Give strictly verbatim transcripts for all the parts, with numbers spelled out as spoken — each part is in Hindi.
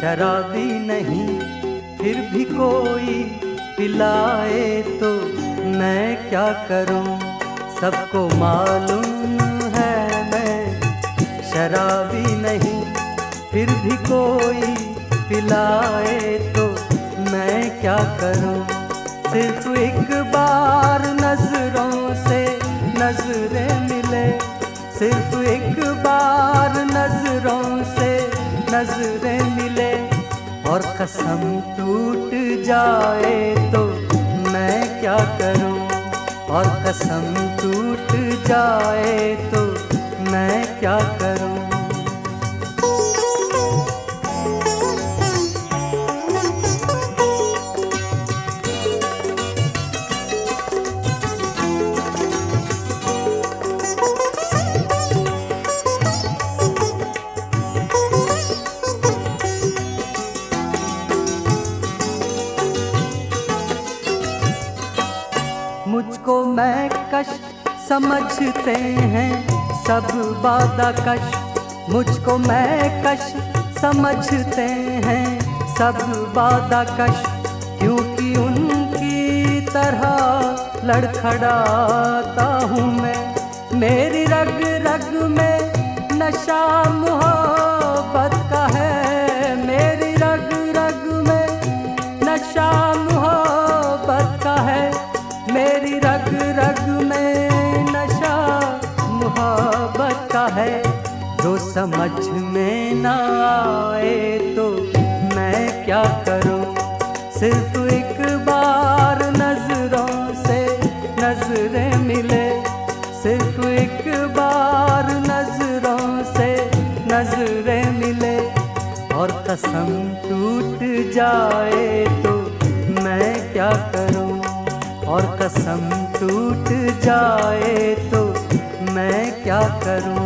शराबी नहीं फिर भी कोई पिलाए तो मैं क्या करूं। सबको मालूम है मैं शराबी नहीं फिर भी कोई पिलाए तो मैं क्या करूं। सिर्फ एक बार नजरों से नजरें मिले, सिर्फ एक बार नजरों से नजरें मिले और कसम टूट जाए तो मैं क्या करूं। और कसम टूट जाए तो मैं क्या करूं। मुझको मैं कश समझते हैं सब बादा कश, मुझको मैं कश समझते हैं सब बादा कश। क्योंकि उनकी तरह लड़खड़ाता हूँ मैं, मेरी रग रग में नशा मोहब्बत का है, मेरी रग रग में नशा मोहब्बत का है, मेरी रग रग में नशा मोहब्बत का है। जो समझ में ना आए तो मैं क्या करूं। सिर्फ एक बार नजरों से नजरें मिले, सिर्फ एक बार नजरों से नजरें मिले और कसम टूट जाए तो मैं क्या करूं। और कसम टूट जाए तो मैं क्या करूं।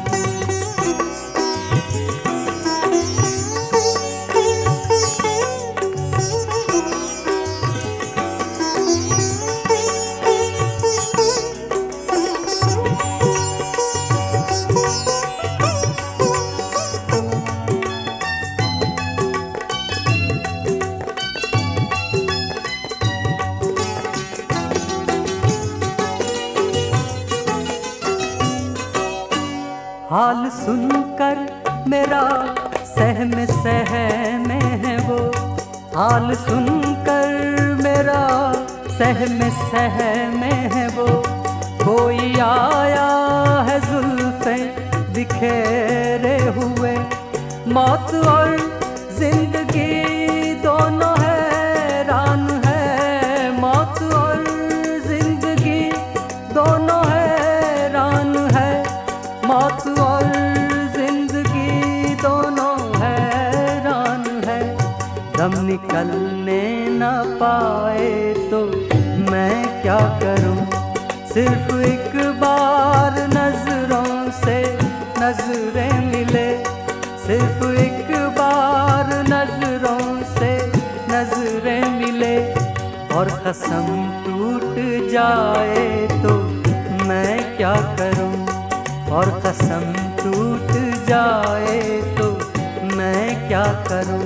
हाल सुनकर मेरा सहम सहमे है वो, हाल सुनकर मेरा सहम सहमे है वो। कोई आया है जुल्फे बिखेरे हुए, मौत और जिंदगी दोनों हैरान है, मौत और जिंदगी दोनों हैरान है, मौत और जिंदगी दोनों हैरान है। दम निकलने न पाए तो मैं क्या करूं। सिर्फ एक बार नजरों से नजरें मिले, सिर्फ एक बार नजरों से नजरें मिले और कसम टूट जाए तो मैं क्या करूं। और कसम टूट जाए तो मैं क्या करूं।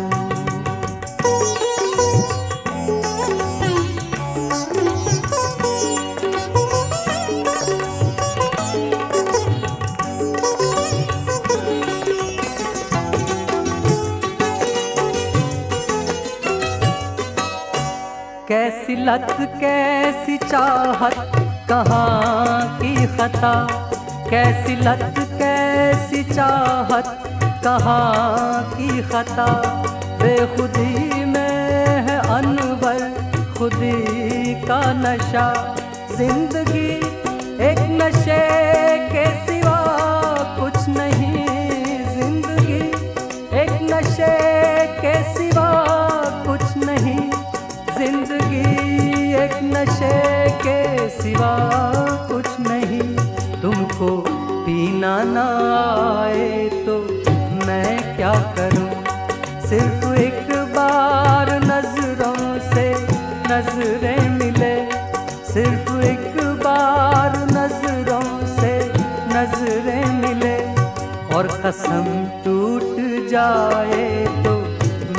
कैसी लत कैसी चाहत कहाँ की खता, कैसी लत कैसी चाहत कहाँ की खता। बेखुदी में है अनवर खुदी का नशा, जिंदगी एक नशे के सिवा कुछ नहीं, जिंदगी एक नशे के सिवा कुछ नहीं, जिंदगी एक नशे के सिवा कुछ नहीं। तुमको पीना ना आए तो मैं क्या करूं। सिर्फ एक बार नजरों से नजरें मिले, सिर्फ एक बार नजरों से नजरें मिले और कसम टूट जाए तो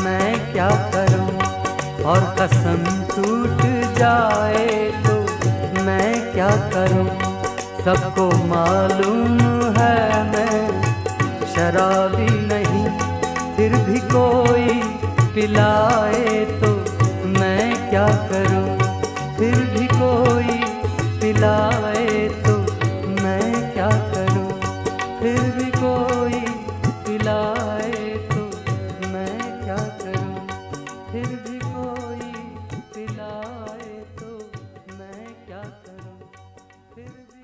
क्या करूं, और कसम टूट जाए तो मैं क्या करूं। सबको मालूम है मैं शराबी नहीं, फिर भी कोई पिलाए तो मैं क्या करूं, फिर भी कोई पिलाए तो मैं क्या करूं, फिर भी कोई पिलाए तो मैं क्या करूं, फिर भी कोई पिलाए तो मैं क्या करूं, फिर भी